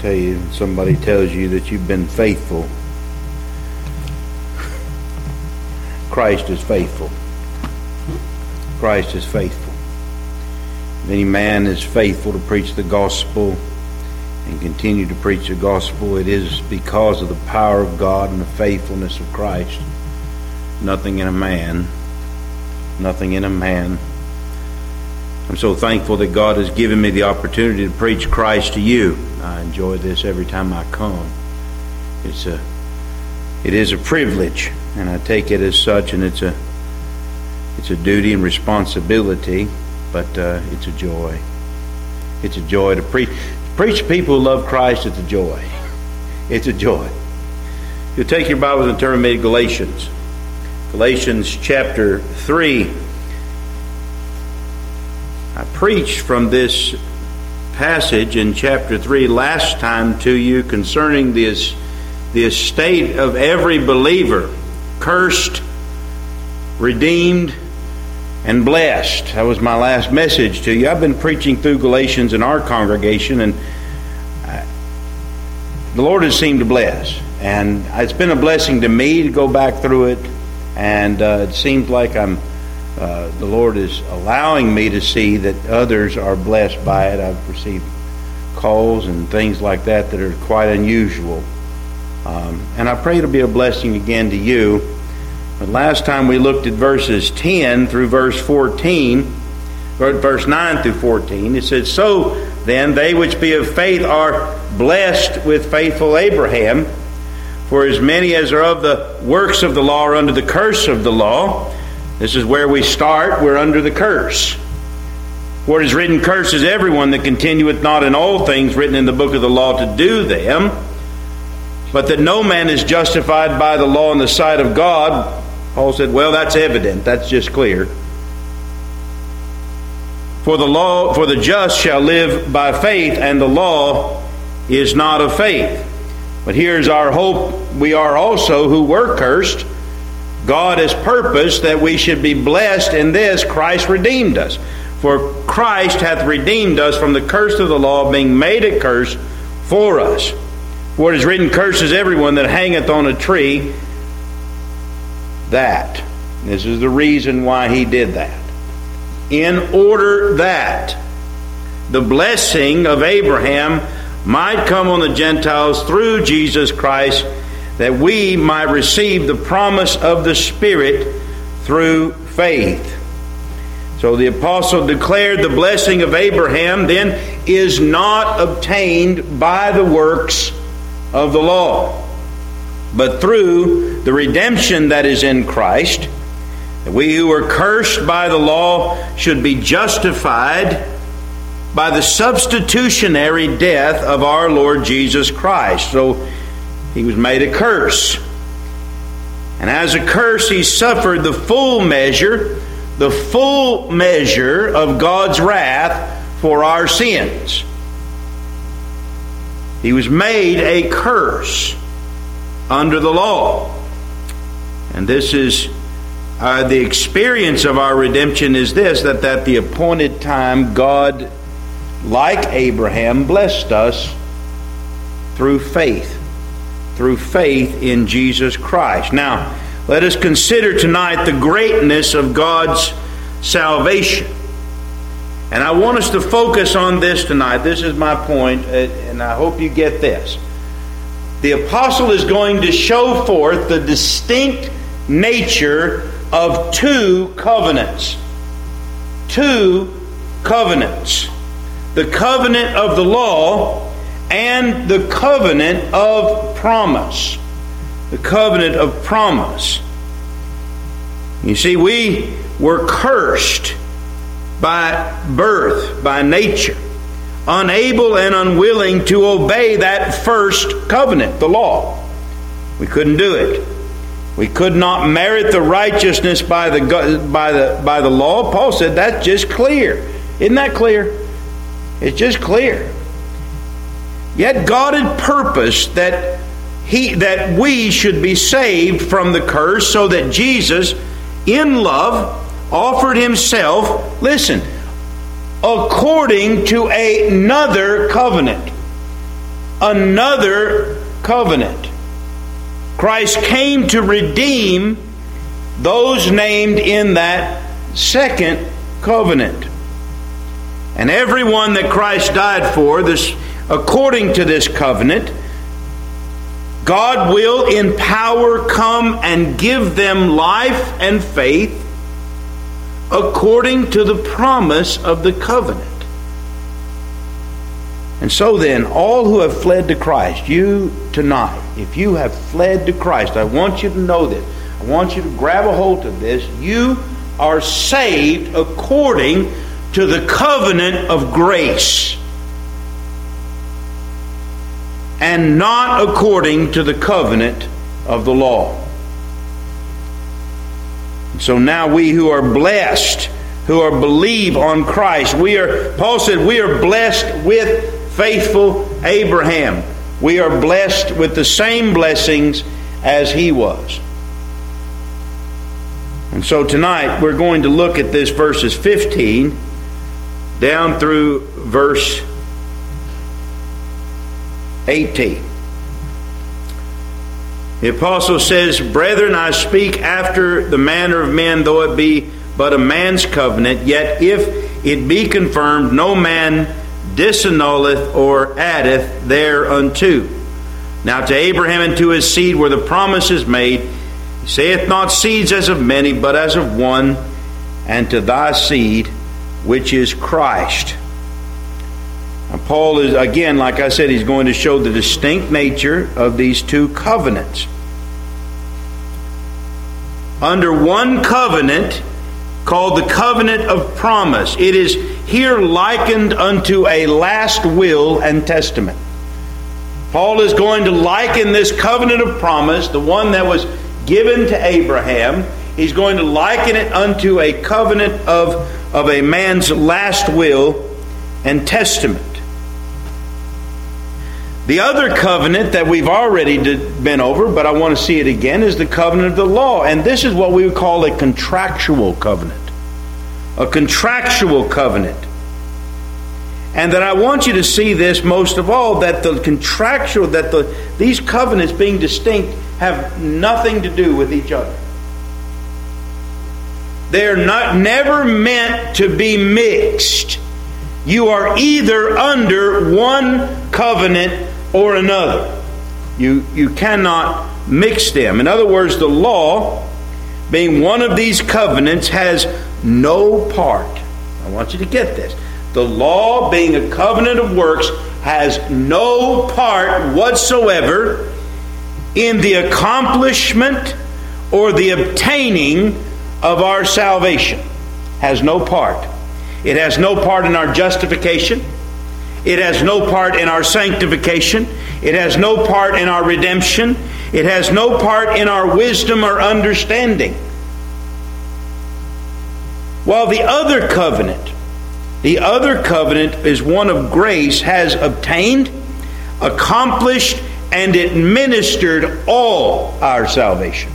tell you, somebody tells you that you've been faithful, Christ is faithful. Christ is faithful. If any man is faithful to preach the gospel and continue to preach the gospel, it is because of the power of God and the faithfulness of Christ. Nothing in a man. Nothing in a man. I'm so thankful that God has given me the opportunity to preach Christ to you. I enjoy this every time I come. It is a privilege, and I take it as such, and it's a duty and responsibility, but it's a joy. It's a joy to preach. Preach to people who love Christ. It's a joy. It's a joy. You'll take your Bibles and turn with me to Galatians. Galatians chapter 3. I preached from this passage in chapter 3 last time to you concerning the estate of every believer, cursed, redeemed, and blessed. That was my last message to you. I've been preaching through Galatians in our congregation, and the Lord has seemed to bless. And it's been a blessing to me to go back through it, and it seems like the Lord is allowing me to see that others are blessed by it. I've received calls and things like that are quite unusual. And I pray it'll be a blessing again to you. But last time we looked at verses 10 through verse 14, verse 9 through 14. It said, "So then they which be of faith are blessed with faithful Abraham. For as many as are of the works of the law are under the curse of the law." This is where we start. We're under the curse. For it is written, "Cursed is everyone that continueth not in all things written in the book of the law to do them. But that no man is justified by the law in the sight of God." Paul said, well, that's evident. That's just clear. For the just shall live by faith, and the law is not of faith. But here's our hope. We are also who were cursed. God has purposed that we should be blessed in this. Christ redeemed us. For Christ hath redeemed us from the curse of the law, being made a curse for us. For it is written, "Cursed is everyone that hangeth on a tree." This is the reason why he did that. In order that the blessing of Abraham might come on the Gentiles through Jesus Christ, that we might receive the promise of the Spirit through faith. So the apostle declared the blessing of Abraham then is not obtained by the works of the law, but through the redemption that is in Christ. That we who are cursed by the law should be justified by the substitutionary death of our Lord Jesus Christ. So he was made a curse. And as a curse, he suffered the full measure of God's wrath for our sins. He was made a curse under the law. And this is the experience of our redemption is this, that at the appointed time God, like Abraham, blessed us through faith in Jesus Christ. Now, let us consider tonight the greatness of God's salvation. And I want us to focus on this tonight. This is my point, and I hope you get this. The apostle is going to show forth the distinct nature of two covenants. Two covenants. The covenant of the law and the covenant of promise. The covenant of promise. You see, we were cursed by birth, by nature, unable and unwilling to obey that first covenant, the law. We couldn't do it. We could not merit the righteousness by the law. Paul said that's just clear. Isn't that clear? It's just clear. Yet God had purposed that we should be saved from the curse, so that Jesus, in love, offered himself, listen, according to another covenant. another covenant. Christ came to redeem those named in that second covenant. And everyone that Christ died for, this, according to this covenant, God will in power come and give them life and faith according to the promise of the covenant. And so then, all who have fled to Christ, you tonight, if you have fled to Christ, I want you to know this. I want you to grab a hold of this. You are saved according to the covenant of grace, and not according to the covenant of the law. So now we who are blessed, who are believe on Christ, Paul said, we are blessed with faithful Abraham. We are blessed with the same blessings as he was. And so tonight we're going to look at this verses 15 down through verse 18. The apostle says, Brethren, I speak after the manner of men, though it be but a man's covenant, yet if it be confirmed, no man disannulleth or addeth thereunto. Now to Abraham and to his seed were the promises made. He saith not seeds as of many, but as of one, and to thy seed, which is Christ. Now Paul is, again, like I said, he's going to show the distinct nature of these two covenants. Under one covenant, called the covenant of promise, it is here likened unto a last will and testament. Paul is going to liken this covenant of promise, the one that was given to Abraham, he's going to liken it unto a covenant of a man's last will and testament. The other covenant that we've already been over, but I want to see it again, is the covenant of the law. And this is what we would call a contractual covenant. A contractual covenant. And that I want you to see this most of all, that the contractual, these covenants being distinct have nothing to do with each other. They're never meant to be mixed. You are either under one covenant or another. You cannot mix them. In other words, the law, being one of these covenants, has no part. I want you to get this. The law, being a covenant of works, has no part whatsoever in the accomplishment or the obtaining of our salvation. Has no part. It has no part in our justification. It has no part in our sanctification. It has no part in our redemption. It has no part in our wisdom or understanding. While the other covenant is one of grace, has obtained, accomplished, and administered all our salvation.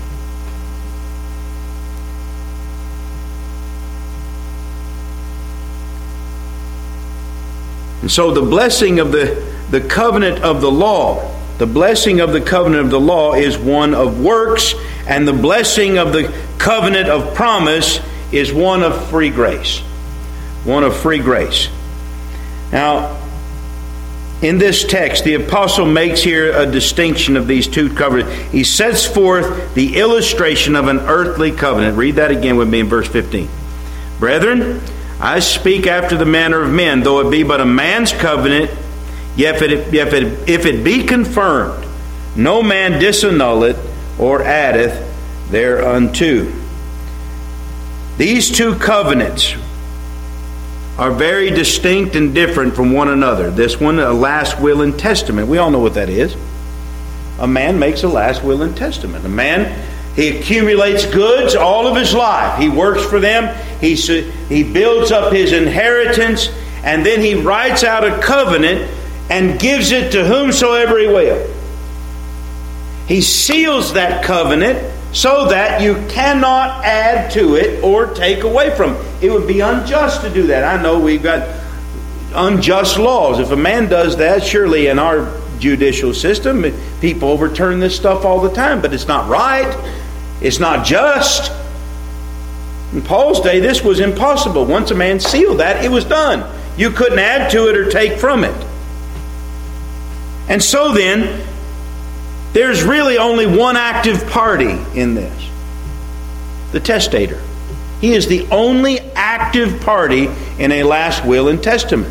And so the blessing of the covenant of the law, the blessing of the covenant of the law is one of works, and the blessing of the covenant of promise is one of free grace. One of free grace. Now, in this text, the apostle makes here a distinction of these two covenants. He sets forth the illustration of an earthly covenant. Read that again with me in verse 15. Brethren, I speak after the manner of men, though it be but a man's covenant, yet if it be confirmed, no man disannulleth or addeth thereunto. These two covenants are very distinct and different from one another. This one, a last will and testament. We all know what that is. A man makes a last will and testament. A man, he accumulates goods all of his life. He works for them. He builds up his inheritance, and then he writes out a covenant and gives it to whomsoever he will. He seals that covenant so that you cannot add to it or take away from it. It would be unjust to do that. I know we've got unjust laws. If a man does that, surely in our judicial system. People overturn this stuff all the time, but it's not right. It's not just. In Paul's day, this was impossible. Once a man sealed that, it was done. You couldn't add to it or take from it. And so then, there's really only one active party in this. The testator. He is the only active party in a last will and testament.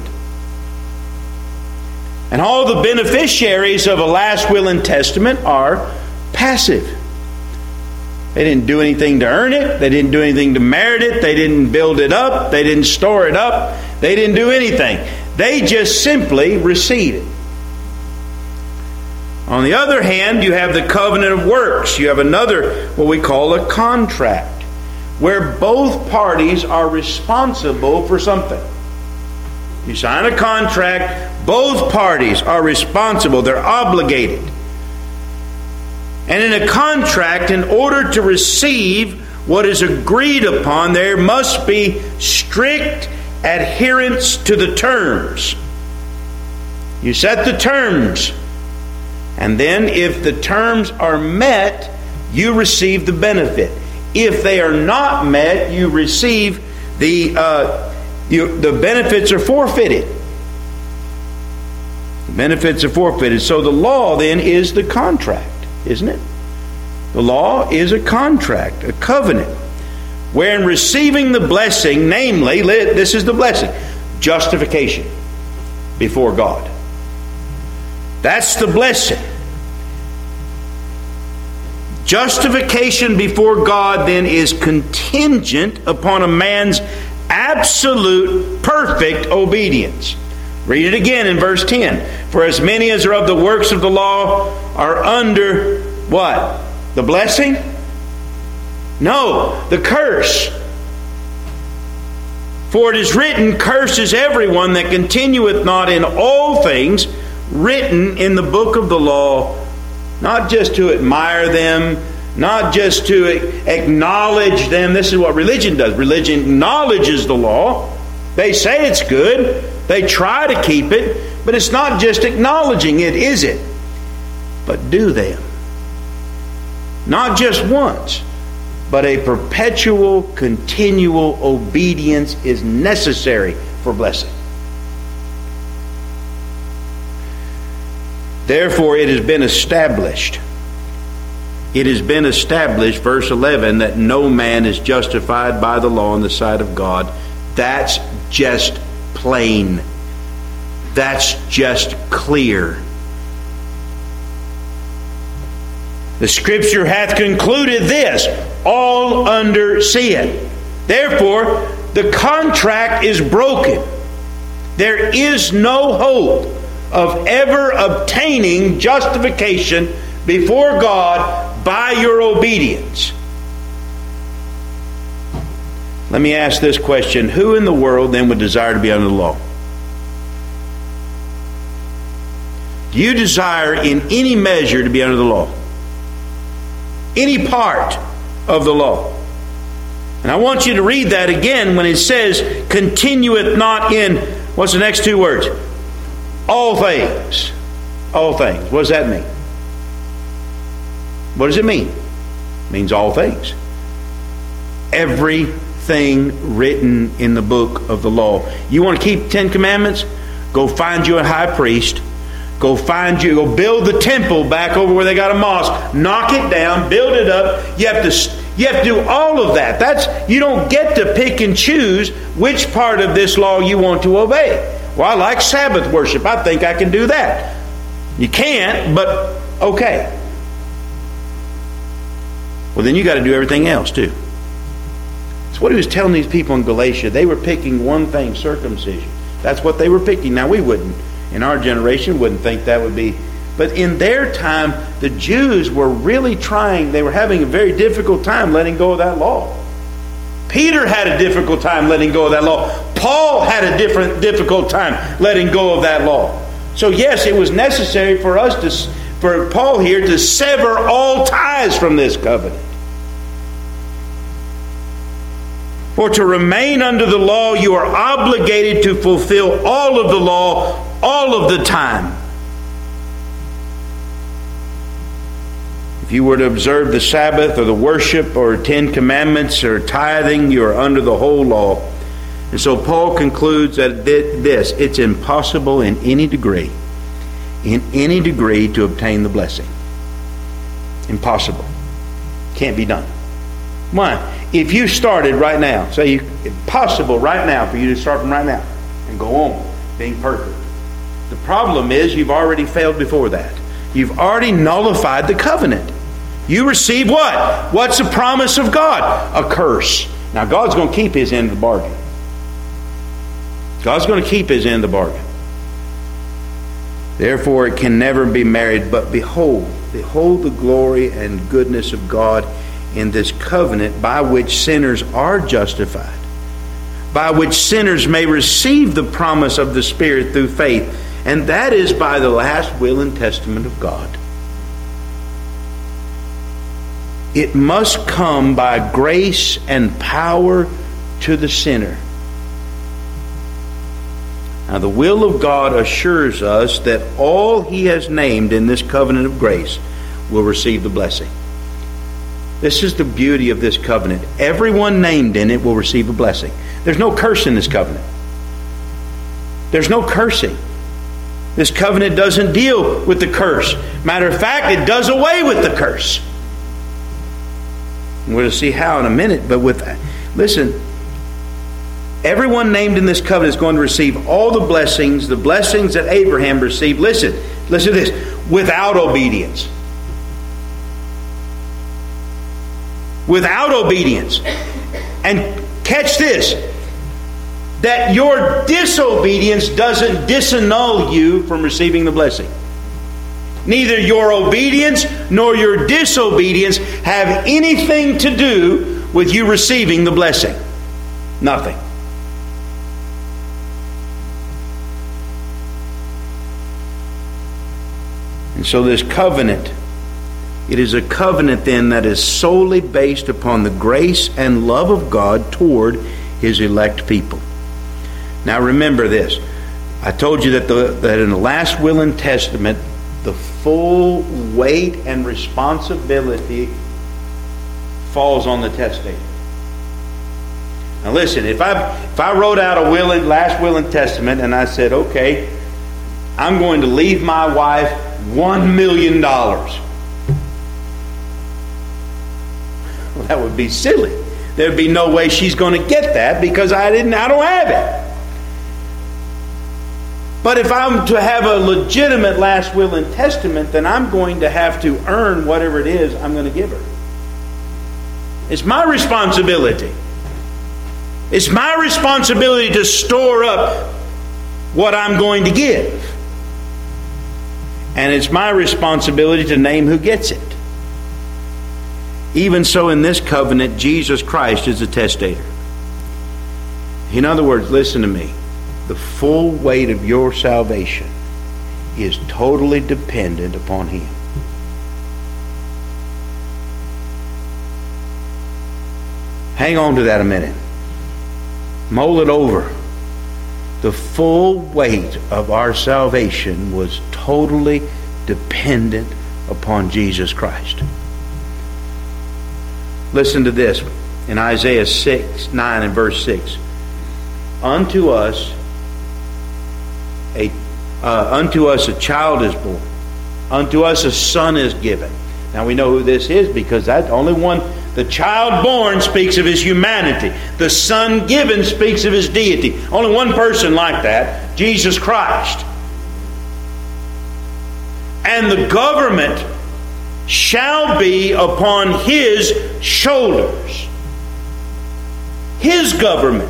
And all the beneficiaries of a last will and testament are passive. They didn't do anything to earn it. They didn't do anything to merit it. They didn't build it up. They didn't store it up. They didn't do anything. They just simply received it. On the other hand, you have the covenant of works. You have another, what we call a contract, where both parties are responsible for something. You sign a contract, both parties are responsible. They're obligated. And in a contract, in order to receive what is agreed upon, there must be strict adherence to the terms. You set the terms. And then if the terms are met, you receive the benefit. If they are not met, you receive the benefits are forfeited. The benefits are forfeited. So the law then is the contract, isn't it? The law is a contract, a covenant, wherein receiving the blessing, namely, this is the blessing, justification before God. That's the blessing. Justification before God then is contingent upon a man's absolute, perfect obedience. Read it again in verse 10. For as many as are of the works of the law are under what? The blessing? No, the curse. For it is written, cursed is everyone that continueth not in all things written in the book of the law, not just to admire them, not just to acknowledge them. This is what religion does. Religion acknowledges the law. They say it's good. They try to keep it. But it's not just acknowledging it, is it? But do them. Not just once, but a perpetual, continual obedience is necessary for blessing. Therefore, it has been established. It has been established, verse 11, that no man is justified by the law in the sight of God. That's just plain. That's just clear. The Scripture hath concluded this, all under sin. Therefore, the contract is broken. There is no hope of ever obtaining justification before God by your obedience. Let me ask this question. Who in the world then would desire to be under the law? Do you desire in any measure to be under the law? Any part of the law? And I want you to read that again when it says, continueth not in, what's the next two words? All things. All things. What does that mean? What does it mean? It means all things. Everything written in the book of the law. You want to keep 10 Commandments? Go find you a high priest. Go build the temple back over where they got a mosque. Knock it down, build it up. You have to do all of that. You don't get to pick and choose which part of this law you want to obey. Well, I like Sabbath worship. I think I can do that. You can't, but okay. Well, then you got to do everything else too. That's what he was telling these people in Galatia. They were picking one thing, circumcision. That's what they were picking. Now we wouldn't. In our generation, wouldn't think that would be. But in their time, the Jews were really trying. They were having a very difficult time letting go of that law. Peter had a difficult time letting go of that law. Paul had a difficult time letting go of that law. So yes, it was necessary for Paul here to sever all ties from this covenant. For to remain under the law, you are obligated to fulfill all of the law all of the time. If you were to observe the Sabbath or the worship or 10 Commandments or tithing, you are under the whole law. And so Paul concludes that it's impossible in any degree to obtain the blessing. Impossible. Can't be done. Why? If you started right now, say it's possible right now for you to start from right now and go on being perfect. The problem is you've already failed before that. You've already nullified the covenant. You receive what? What's the promise of God? A curse. Now God's going to keep His end of the bargain. God's going to keep His end of the bargain. Therefore it can never be married, but behold the glory and goodness of God in this covenant by which sinners are justified, by which sinners may receive the promise of the Spirit through faith, and that is by the last will and testament of God. It must come by grace and power to the sinner. Now, the will of God assures us that all He has named in this covenant of grace will receive the blessing. This is the beauty of this covenant. Everyone named in it will receive a blessing. There's no curse in this covenant. There's no cursing. This covenant doesn't deal with the curse. Matter of fact, it does away with the curse. We're going to see how in a minute, but listen, everyone named in this covenant is going to receive all the blessings that Abraham received. Listen to this, without obedience. Without obedience. And catch this, that your disobedience doesn't disannul you from receiving the blessing. Neither your obedience nor your disobedience have anything to do with you receiving the blessing. Nothing. And so this covenant, it is a covenant then that is solely based upon the grace and love of God toward His elect people. Now remember this. I told you that in the last will and testament, the full weight and responsibility falls on the testator. Now listen, if I wrote out a last will and testament and I said, okay, I'm going to leave my wife $1 million. Well, that would be silly. There'd be no way she's going to get that because I don't have it. But if I'm to have a legitimate last will and testament, then I'm going to have to earn whatever it is I'm going to give her. It's my responsibility. It's my responsibility to store up what I'm going to give. And it's my responsibility to name who gets it. Even so, in this covenant, Jesus Christ is the testator. In other words, listen to me. The full weight of your salvation is totally dependent upon Him. Hang on to that a minute. Mull it over. The full weight of our salvation was totally dependent upon Jesus Christ. Listen to this in Isaiah 9 and verse 6. Unto us a child is born. Unto us a son is given. Now we know who this is because that's only one. The child born speaks of His humanity. The son given speaks of His deity. Only one person like that, Jesus Christ. And the government shall be upon His shoulders. His government.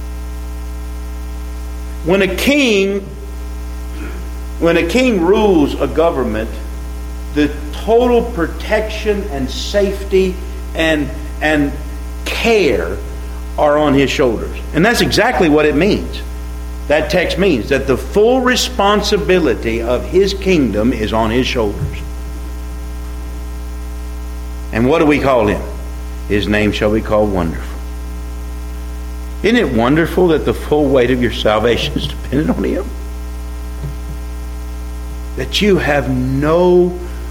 When a king rules a government, the total protection and safety and care are on his shoulders. And that's exactly what it means. That text means that the full responsibility of his kingdom is on his shoulders. And what do we call him? His name shall be called Wonderful. Isn't it wonderful that the full weight of your salvation is dependent on Him? That you have no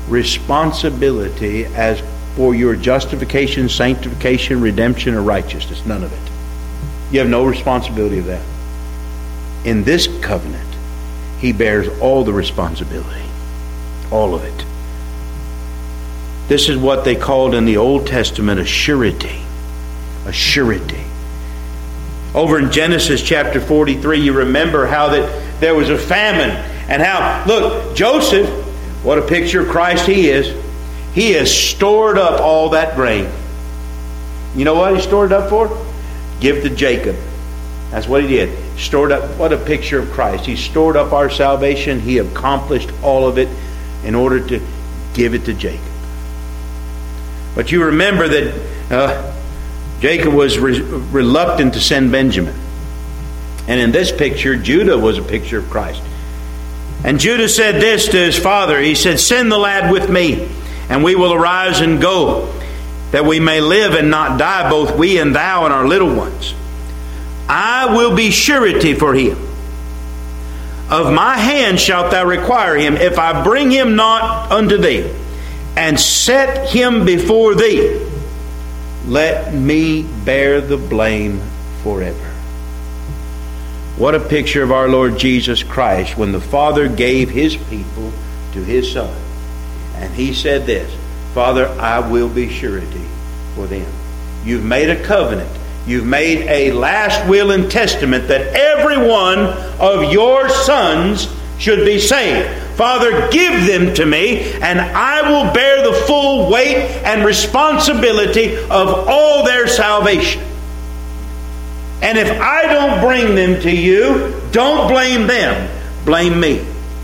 responsibility as for your justification, sanctification, redemption, or righteousness. None of it. You have no responsibility of that. In this covenant, He bears all the responsibility. All of it. This is what they called in the Old Testament a surety. A surety. Over in Genesis chapter 43, you remember how that there was a famine. And how, look, Joseph, what a picture of Christ he is. He has stored up all that grain. You know what he stored it up for? Give to Jacob. That's what he did. Stored up. What a picture of Christ. He stored up our salvation. He accomplished all of it in order to give it to Jacob. But you remember that Jacob was reluctant to send Benjamin. And in this picture, Judah was a picture of Christ. And Judah said this to his father. He said, "Send the lad with me, and we will arise and go, that we may live and not die, both we and thou and our little ones. I will be surety for him. Of my hand shalt thou require him, if I bring him not unto thee, and set him before thee. Let me bear the blame forever." What a picture of our Lord Jesus Christ when the Father gave His people to His Son. And He said this, "Father, I will be surety for them." You've made a covenant. You've made a last will and testament that every one of your sons should be saved. Father, give them to me, and I will bear the full weight and responsibility of all their salvation. And if I don't bring them to you, don't blame them. Blame me.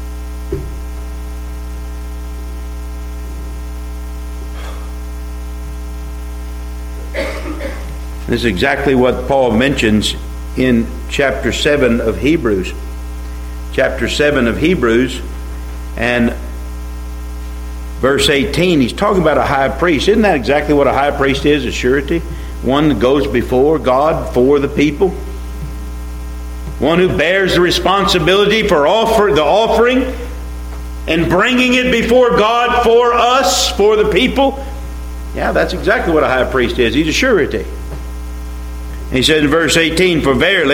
This is exactly what Paul mentions in chapter 7 of Hebrews. Chapter 7 of Hebrews and verse 18. He's talking about a high priest. Isn't that exactly what a high priest is? A surety. One that goes before God for the people. One who bears the responsibility for the offering and bringing it before God for us, for the people. Yeah, that's exactly what a high priest is. He's a surety. And he said in verse 18, For there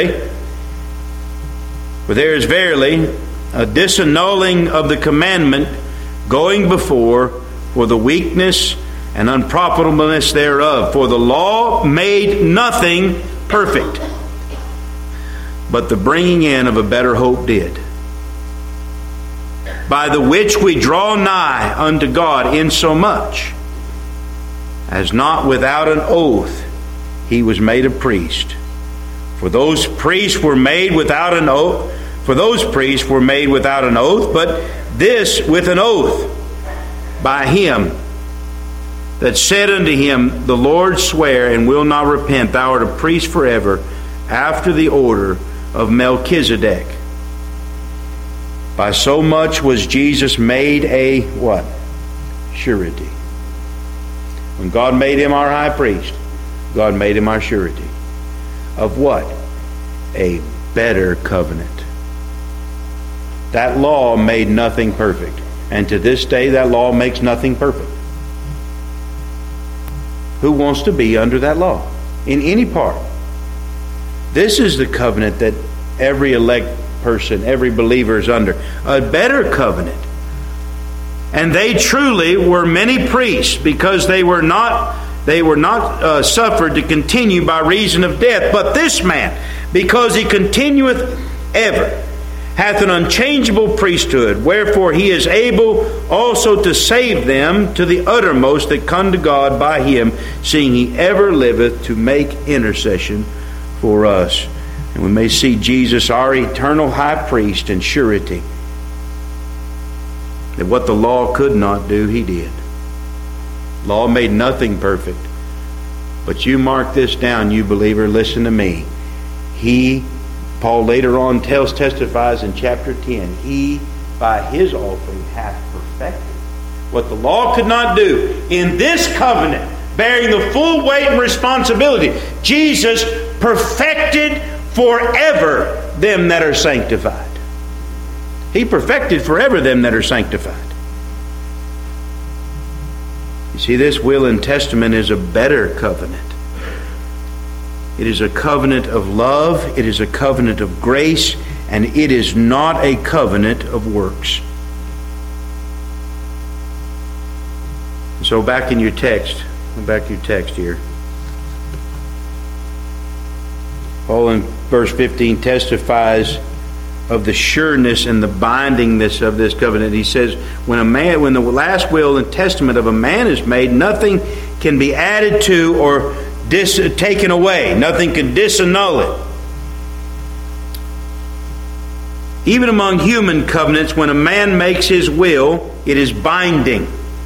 is verily a disannulling of the commandment going before for the weakness and unprofitableness thereof. For the law made nothing perfect, but the bringing in of a better hope did. By the which we draw nigh unto God, insomuch as not without an oath He was made a priest. For those priests were made without an oath. But this with an oath by Him that said unto him, The Lord swear and will not repent, Thou art a priest forever, after the order of Melchizedek. By so much was Jesus made a what? Surety. When God made Him our high priest, God made Him our surety. Of what? A better covenant. That law made nothing perfect. And to this day, that law makes nothing perfect. Who wants to be under that law? In any part. This is the covenant that every elect person, every believer is under. A better covenant. And they truly were many priests, because they were not suffered to continue by reason of death. But this man, because he continueth ever, hath an unchangeable priesthood, wherefore He is able also to save them to the uttermost that come to God by Him, seeing He ever liveth to make intercession for us. And we may see Jesus, our eternal high priest and surety, that what the law could not do, He did. Law made nothing perfect. But you mark this down, you believer, listen to me. Paul later on testifies in chapter 10, He, by His offering, hath perfected what the law could not do. In this covenant, bearing the full weight and responsibility, Jesus perfected forever them that are sanctified. He perfected forever them that are sanctified. You see, this will and testament is a better covenant. It is a covenant of love, it is a covenant of grace, and it is not a covenant of works. So back in your text, here. Paul in verse 15 testifies of the sureness and the bindingness of this covenant. He says, when the last will and testament of a man is made, nothing can be added to or taken away. Nothing can disannul it. Even among human covenants, when a man makes his will, it is binding.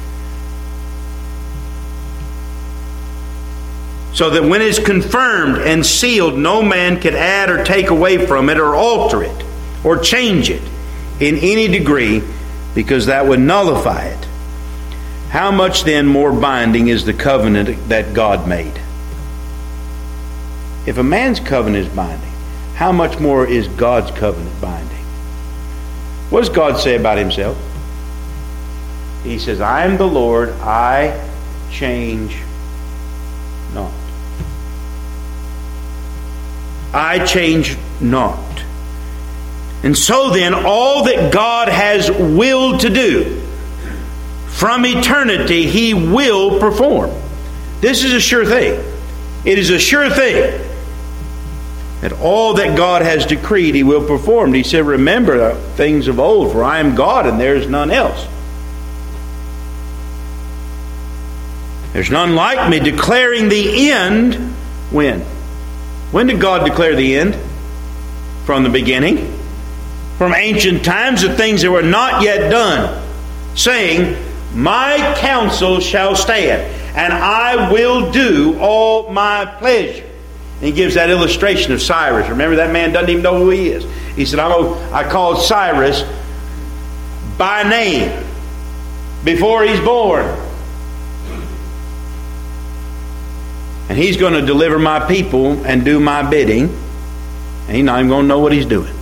So that when it's confirmed and sealed, no man can add or take away from it or alter it or change it in any degree, because that would nullify it. How much then more binding is the covenant that God made? If a man's covenant is binding, how much more is God's covenant binding? What does God say about Himself? He says, I am the Lord, I change not. I change not. And so then, all that God has willed to do from eternity, He will perform. This is a sure thing. It is a sure thing that all that God has decreed, He will perform. He said, remember the things of old, for I am God and there is none else. There's none like me, declaring the end. When? When did God declare the end? From the beginning. From ancient times, the things that were not yet done, saying, my counsel shall stand, and I will do all my pleasure. And he gives that illustration of Cyrus. Remember, that man doesn't even know who he is. He said, I called Cyrus by name before he's born. And he's going to deliver my people and do my bidding. And he's not even going to know what he's doing.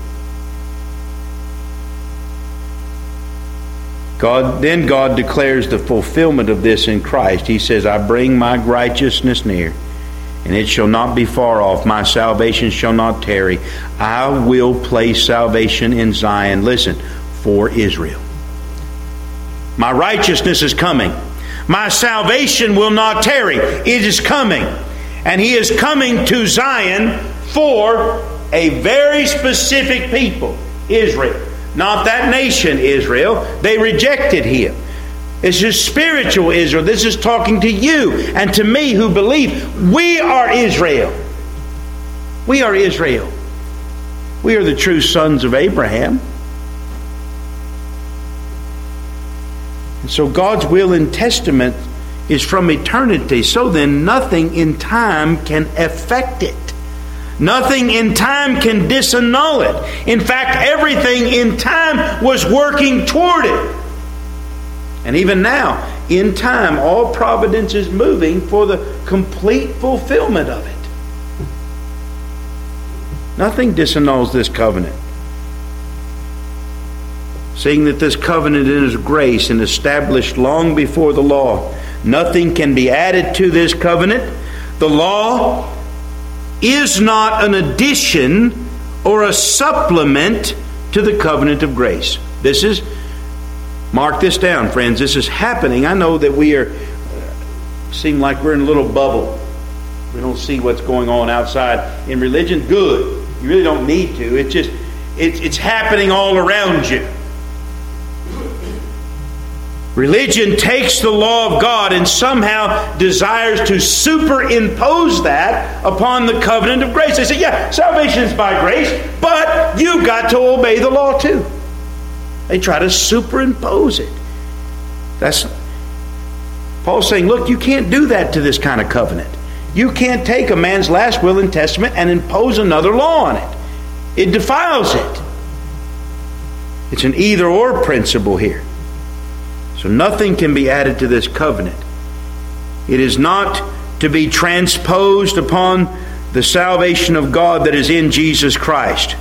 God declares the fulfillment of this in Christ. He says, I bring my righteousness near, and it shall not be far off. My salvation shall not tarry. I will place salvation in Zion. Listen, for Israel. My righteousness is coming. My salvation will not tarry. It is coming. And He is coming to Zion for a very specific people, Israel. Not that nation, Israel. They rejected Him. This is spiritual Israel. This is talking to you and to me who believe. We are Israel. We are Israel. We are the true sons of Abraham. And so God's will and testament is from eternity. So then nothing in time can affect it. Nothing in time can disannul it. In fact, everything in time was working toward it. And even now, in time, all providence is moving for the complete fulfillment of it. Nothing disannuls this covenant. Seeing that this covenant is grace and established long before the law, nothing can be added to this covenant. The law is not an addition or a supplement to the covenant of grace. Mark this down, friends. This is happening. I know that we seem like we're in a little bubble. We don't see what's going on outside. In religion, good. You really don't need to. It's happening all around you. Religion takes the law of God and somehow desires to superimpose that upon the covenant of grace. They say, yeah, salvation is by grace, but you've got to obey the law too. They try to superimpose it. That's Paul's saying, look, you can't do that to this kind of covenant. You can't take a man's last will and testament and impose another law on it. It defiles it. It's an either-or principle here. So nothing can be added to this covenant. It is not to be transposed upon the salvation of God that is in Jesus Christ.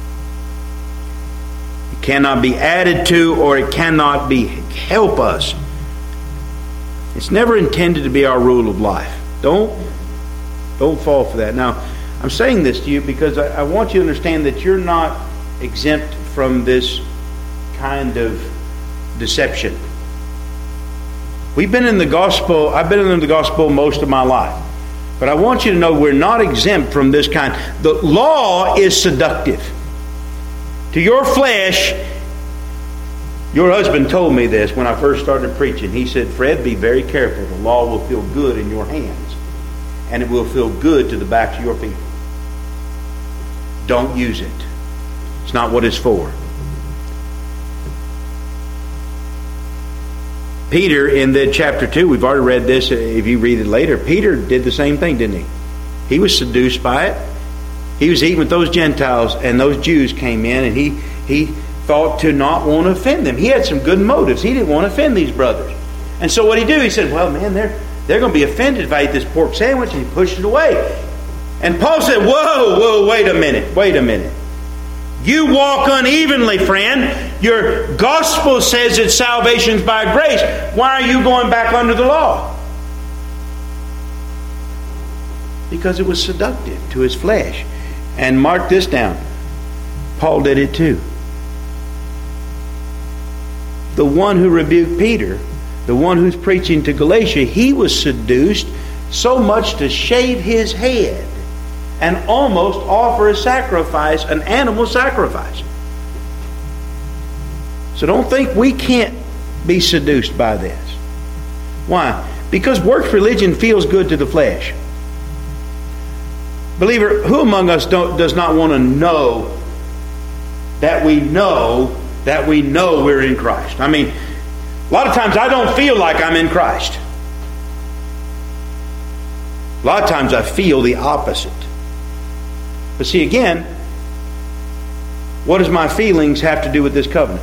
It cannot be added to, or it cannot help us It's never intended to be our rule of life. Don't fall for that. Now, I'm saying this to you because I want you to understand that you're not exempt from this kind of deception. We've been in the gospel. I've been in the gospel most of my life. But I want you to know we're not exempt from this kind. The law is seductive. To your flesh, your husband told me this when I first started preaching. He said, Fred, be very careful. The law will feel good in your hands. And it will feel good to the backs of your feet. Don't use it. It's not what it's for. Peter, in the chapter 2, we've already read this. If you read it later, Peter did the same thing, didn't he? He was seduced by it. He was eating with those Gentiles, and those Jews came in, and he thought to not want to offend them. He had some good motives. He didn't want to offend these brothers. And so what did he do? He said, well, man, they're going to be offended if I eat this pork sandwich, and he pushed it away. And Paul said, whoa, wait a minute. You walk unevenly, friend. Your gospel says that salvation's by grace. Why are you going back under the law? Because it was seductive to his flesh. And mark this down. Paul did it too. The one who rebuked Peter, the one who's preaching to Galatia, he was seduced so much to shave his head and almost offer a sacrifice, an animal sacrifice. So don't think we can't be seduced by this. Why? Because works religion feels good to the flesh. Believer, who among us does not want to know that we know we're in Christ? I mean, a lot of times I don't feel like I'm in Christ. A lot of times I feel the opposite. But see, again, what does my feelings have to do with this covenant?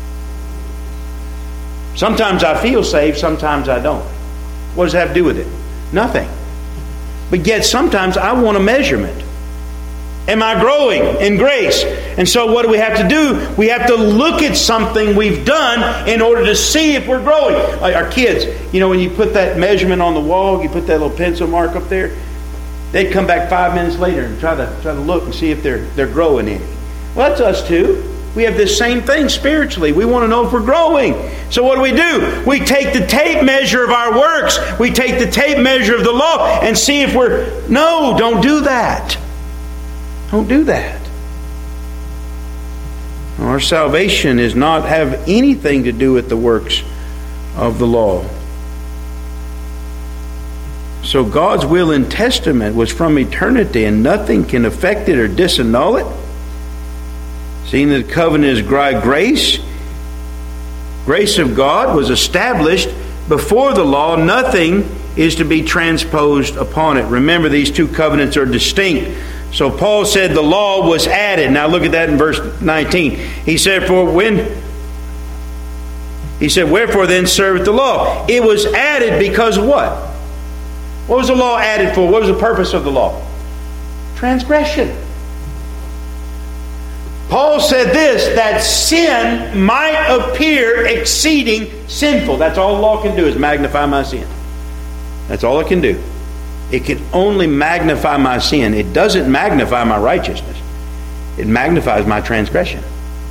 Sometimes I feel saved, sometimes I don't. What does that have to do with it? Nothing. But yet sometimes I want a measurement. Am I growing in grace? And so what do we have to do? We have to look at something we've done in order to see if we're growing. Like our kids, when you put that measurement on the wall, you put that little pencil mark up there, they'd come back 5 minutes later and try to look and see if they're growing any. Well, that's us too. We have this same thing spiritually. We want to know if we're growing. So what do? We take the tape measure of our works. We take the tape measure of the law and see if we're... No, don't do that. Don't do that. Our salvation does not have anything to do with the works of the law. So God's will and testament was from eternity, and nothing can affect it or disannul it. Seeing that the covenant is grace of God was established before the law. Nothing is to be transposed upon it. Remember, these two covenants are distinct. So Paul said the law was added. Now look at that in verse 19. He said, wherefore then serveth the law? It was added because of what? What was the law added for? What was the purpose of the law? Transgression. Paul said this, that sin might appear exceeding sinful. That's all the law can do, is magnify my sin. That's all it can do. It can only magnify my sin. It doesn't magnify my righteousness. It magnifies my transgression.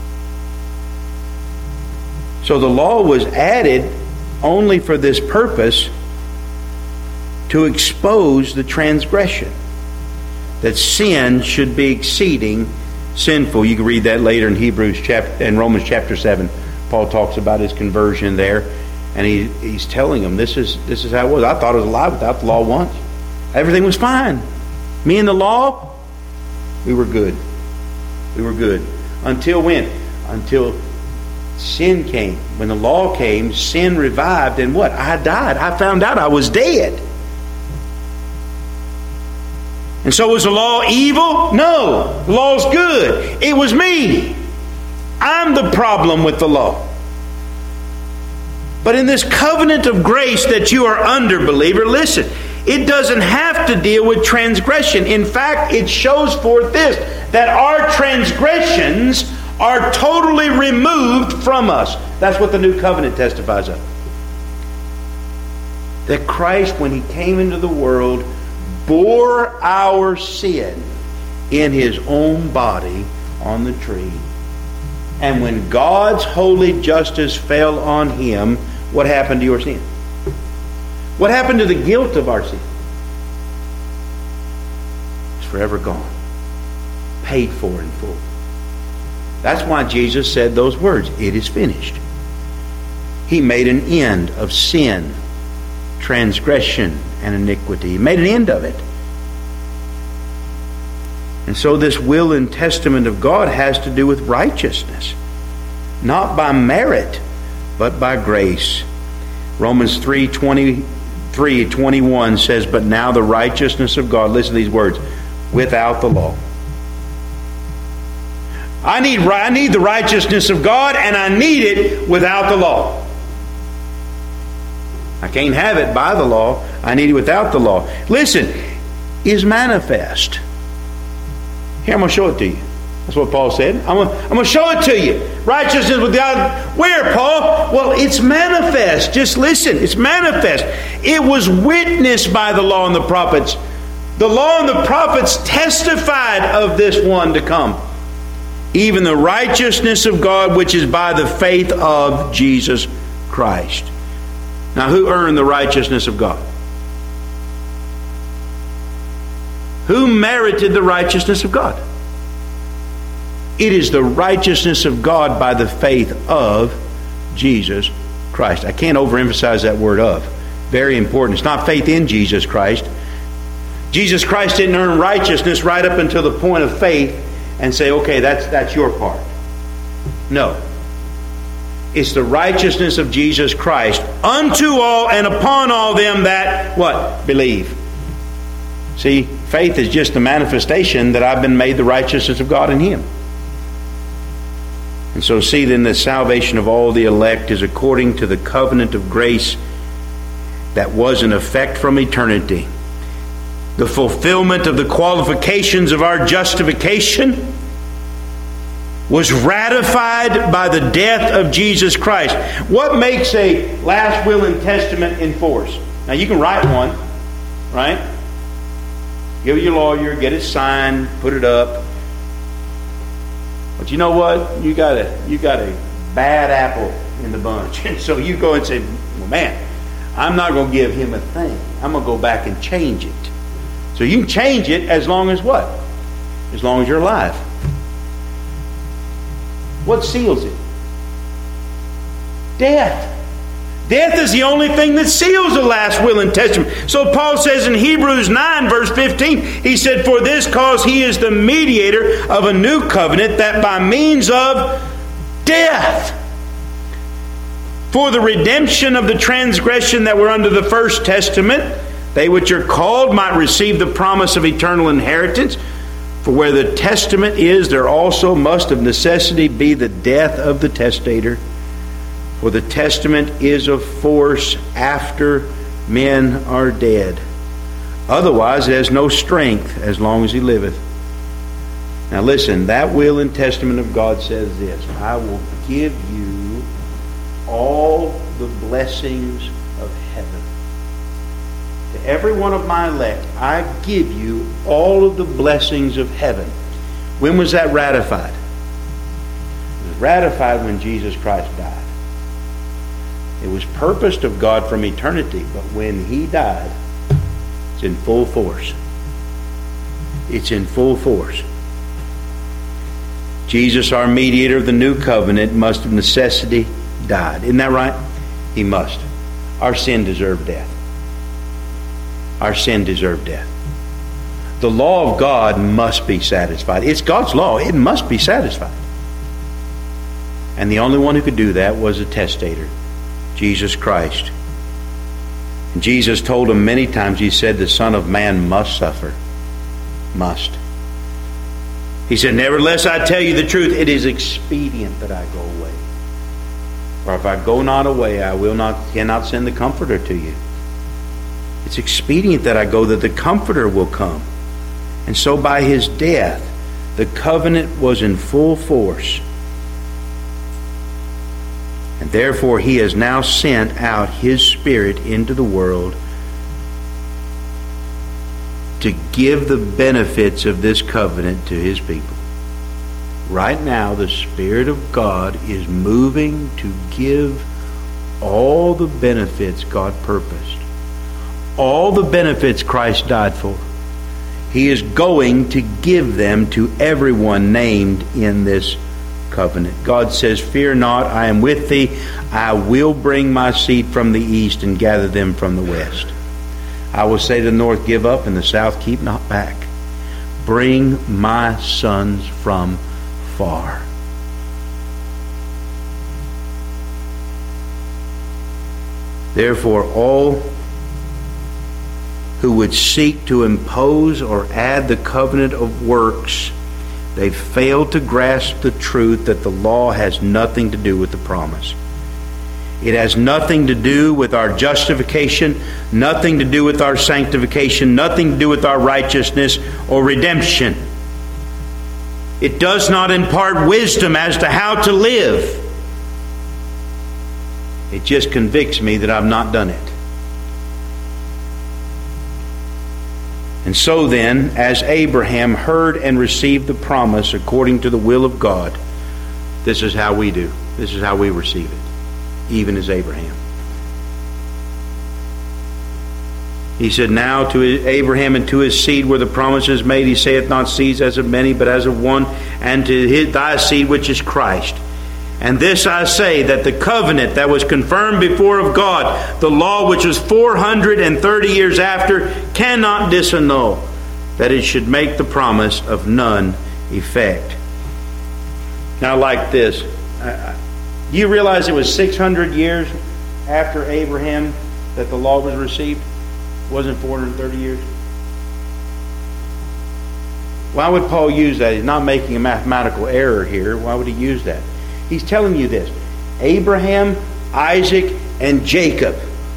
So the law was added only for this purpose, to expose the transgression. That sin should be exceeding sinful. You can read that later in Romans chapter 7. Paul talks about his conversion there, and he's telling them this is how it was. I thought I was alive without the law once. Everything was fine. Me and the law, we were good. We were good. Until when? Until sin came. When the law came, sin revived, and what? I died. I found out I was dead. And so was the law evil? No. The law's good. It was me. I'm the problem with the law. But in this covenant of grace that you are under, believer, listen, it doesn't have to deal with transgression. In fact, it shows forth this, that our transgressions are totally removed from us. That's what the new covenant testifies of. that Christ, when He came into the world, bore our sin in His own body on the tree. And when God's holy justice fell on Him, what happened to your sin? What happened to the guilt of our sin? It's forever gone. Paid for in full. That's why Jesus said those words, "It is finished." He made an end of sin, transgression, and iniquity. He made an end of it. And so this will and testament of God has to do with righteousness. Not by merit, but by grace. Romans 3:21 says, "But now the righteousness of God," listen to these words, "without the law." I need the righteousness of God, and I need it without the law. I can't have it by the law. I need it without the law. Listen, is manifest. Here, I'm going to show it to you. That's what Paul said. I'm going to show it to you. Righteousness without... Where, Paul? Well, it's manifest. Just listen. It's manifest. It was witnessed by the law and the prophets. The law and the prophets testified of this one to come. Even the righteousness of God, which is by the faith of Jesus Christ. Now, who earned the righteousness of God? Who merited the righteousness of God? It is the righteousness of God by the faith of Jesus Christ. I can't overemphasize that word "of." Very important. It's not faith in Jesus Christ. Jesus Christ didn't earn righteousness right up until the point of faith and say, okay, that's your part. No. It's the righteousness of Jesus Christ unto all and upon all them that, what? Believe. See, faith is just the manifestation that I've been made the righteousness of God in Him. And so see then, the salvation of all the elect is according to the covenant of grace that was in effect from eternity. The fulfillment of the qualifications of our justification was ratified by the death of Jesus Christ. What makes a last will and testament in force? Now you can write one, right? Give your lawyer, get it signed, put it up. But you know what? You got a bad apple in the bunch. And so you go and say, well, man, I'm not going to give him a thing. I'm going to go back and change it. So you can change it as long as what? As long as you're alive. What seals it? Death. Death is the only thing that seals the last will and testament. So Paul says in Hebrews 9 verse 15, he said, "For this cause He is the mediator of a new covenant, that by means of death, for the redemption of the transgression that were under the first testament, they which are called might receive the promise of eternal inheritance. For where the testament is, there also must of necessity be the death of the testator. For the testament is of force after men are dead. Otherwise it has no strength as long as he liveth." Now listen, that will and testament of God says this: "I will give you all the blessings of heaven." To every one of my elect, I give you all of the blessings of heaven. When was that ratified? It was ratified when Jesus Christ died. It was purposed of God from eternity, but when He died, it's in full force. It's in full force. Jesus, our mediator of the new covenant, must of necessity died. Isn't that right? He must. Our sin deserved death. Our sin deserved death. The law of God must be satisfied. It's God's law. It must be satisfied. And the only one who could do that was a testator, Jesus Christ. And Jesus told him many times, He said, the Son of Man must suffer. Must. He said, "Nevertheless, I tell you the truth, it is expedient that I go away. For if I go not away, I cannot send the Comforter to you. It's expedient that I go, that the Comforter will come." And so by His death, the covenant was in full force. And therefore He has now sent out His Spirit into the world to give the benefits of this covenant to His people. Right now, the Spirit of God is moving to give all the benefits God purposed. All the benefits Christ died for. He is going to give them to everyone named in this covenant. God says, "Fear not, I am with thee. I will bring my seed from the east and gather them from the west. I will say to the north, give up, and the south, keep not back. Bring my sons from far." Therefore, all who would seek to impose or add the covenant of works, they fail to grasp the truth that the law has nothing to do with the promise. It has nothing to do with our justification, nothing to do with our sanctification, nothing to do with our righteousness or redemption. It does not impart wisdom as to how to live. It just convicts me that I've not done it. And so then, as Abraham heard and received the promise according to the will of God, this is how we do. This is how we receive it, even as Abraham. He said, "Now to Abraham and to his seed were the promises made. He saith not seeds as of many, but as of one, and to thy seed which is Christ. And this I say, that the covenant that was confirmed before of God, the law which was 430 years after, cannot disannul, that it should make the promise of none effect." Now, like this, do you realize it was 600 years after Abraham that the law was received? It wasn't 430 years? Why would Paul use that? He's not making a mathematical error here. Why would he use that? He's telling you this. Abraham, Isaac, and Jacob.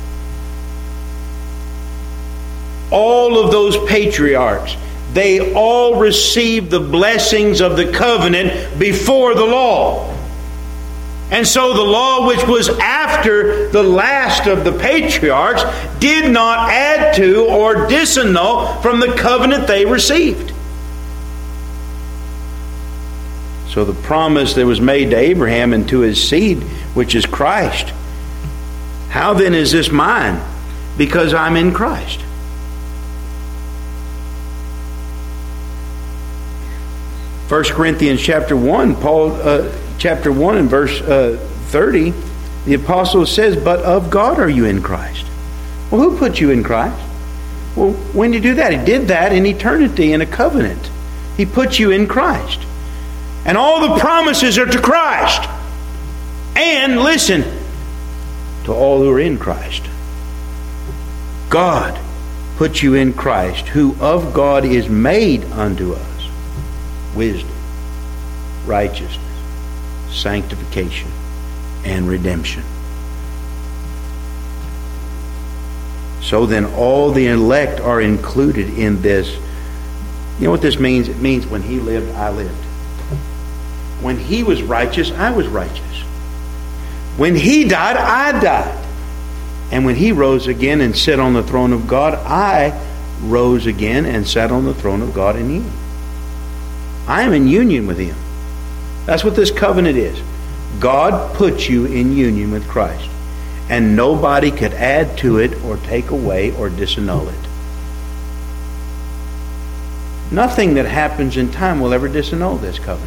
All of those patriarchs, they all received the blessings of the covenant before the law. And so the law, which was after the last of the patriarchs, did not add to or disannul from the covenant they received. So the promise that was made to Abraham and to his seed, which is Christ, how then is this mine? Because I'm in Christ. First Corinthians chapter 1, chapter 1 and verse 30, the apostle says, "But of God are you in Christ." Well, who put you in Christ? Well, when did he do that? He did that in eternity in a covenant. He put you in Christ. And all the promises are to Christ. And, listen, to all who are in Christ. God put you in Christ, who of God is made unto us wisdom, righteousness, sanctification, and redemption. So then all the elect are included in this. You know what this means? It means when he lived, I lived. When he was righteous, I was righteous. When he died, I died. And when he rose again and sat on the throne of God, I rose again and sat on the throne of God in him. I am in union with him. That's what this covenant is. God put you in union with Christ. And nobody could add to it or take away or disannul it. Nothing that happens in time will ever disannul this covenant.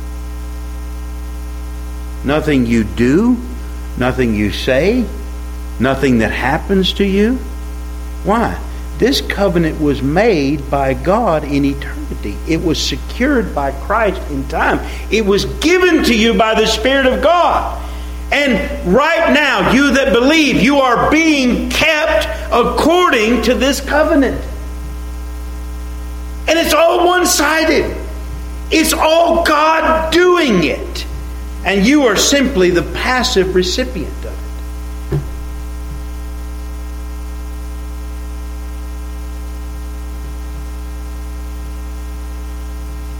Nothing you do, nothing you say, nothing that happens to you. Why? This covenant was made by God in eternity. It was secured by Christ in time. It was given to you by the Spirit of God. And right now, you that believe, you are being kept according to this covenant. And it's all one-sided. It's all God doing it. And you are simply the passive recipient of it.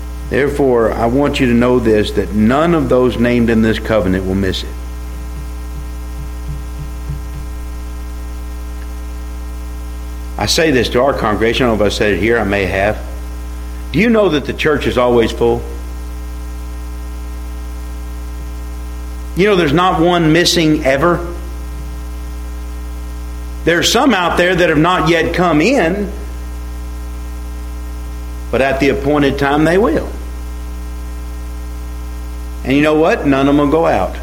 Therefore, I want you to know this, that none of those named in this covenant will miss it. I say this to our congregation. I don't know if I said it here. I may have. Do you know that the church is always full? You know there's not one missing ever? There's some out there that have not yet come in, but at the appointed time they will. And you know what? None of them will go out.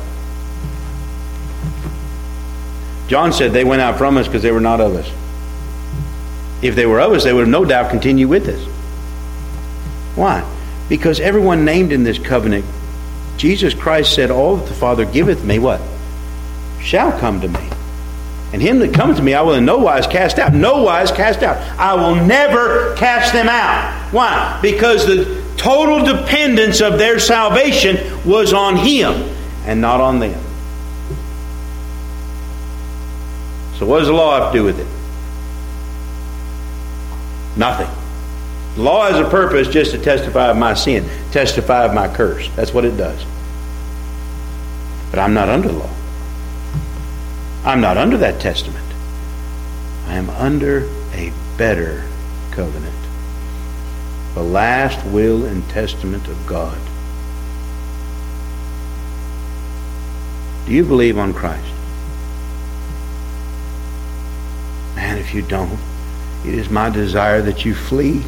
John said they went out from us because they were not of us. If they were of us, they would have no doubt continued with us. Why? Because everyone named in this covenant, Jesus Christ said, all that the Father giveth me, what? Shall come to me. And him that cometh to me, I will in no wise cast out. No wise cast out. I will never cast them out. Why? Because the total dependence of their salvation was on him and not on them. So what does the law have to do with it? Nothing. The law has a purpose just to testify of my sin, testify of my curse. That's what it does. But I'm not under the law. I'm not under that testament. I am under a better covenant. The last will and testament of God. Do you believe on Christ? Man, if you don't, it is my desire that you flee.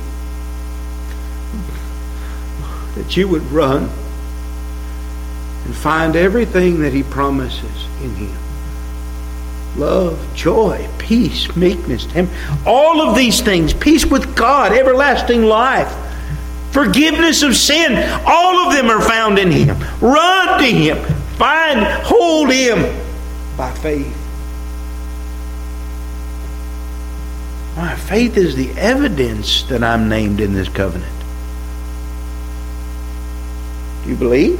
That you would run and find everything that he promises in him. Love, joy, peace, meekness, temperance. All of these things. Peace with God, everlasting life, forgiveness of sin. All of them are found in him. Run to him. Hold him by faith. My faith is the evidence that I'm named in this covenant. Do you believe?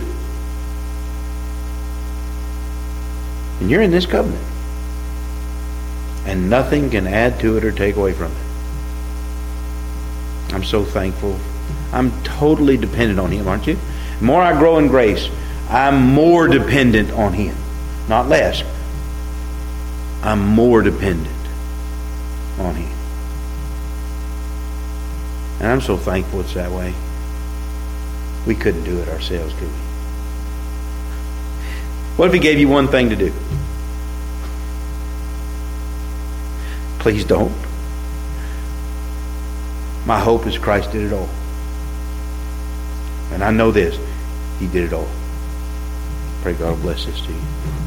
And you're in this covenant. And nothing can add to it or take away from it. I'm so thankful. I'm totally dependent on him, aren't you? The more I grow in grace, I'm more dependent on him. Not less. I'm more dependent on him. And I'm so thankful it's that way. We couldn't do it ourselves, could we? What if he gave you one thing to do? Please don't. My hope is Christ did it all. And I know this. He did it all. Pray God will bless this to you.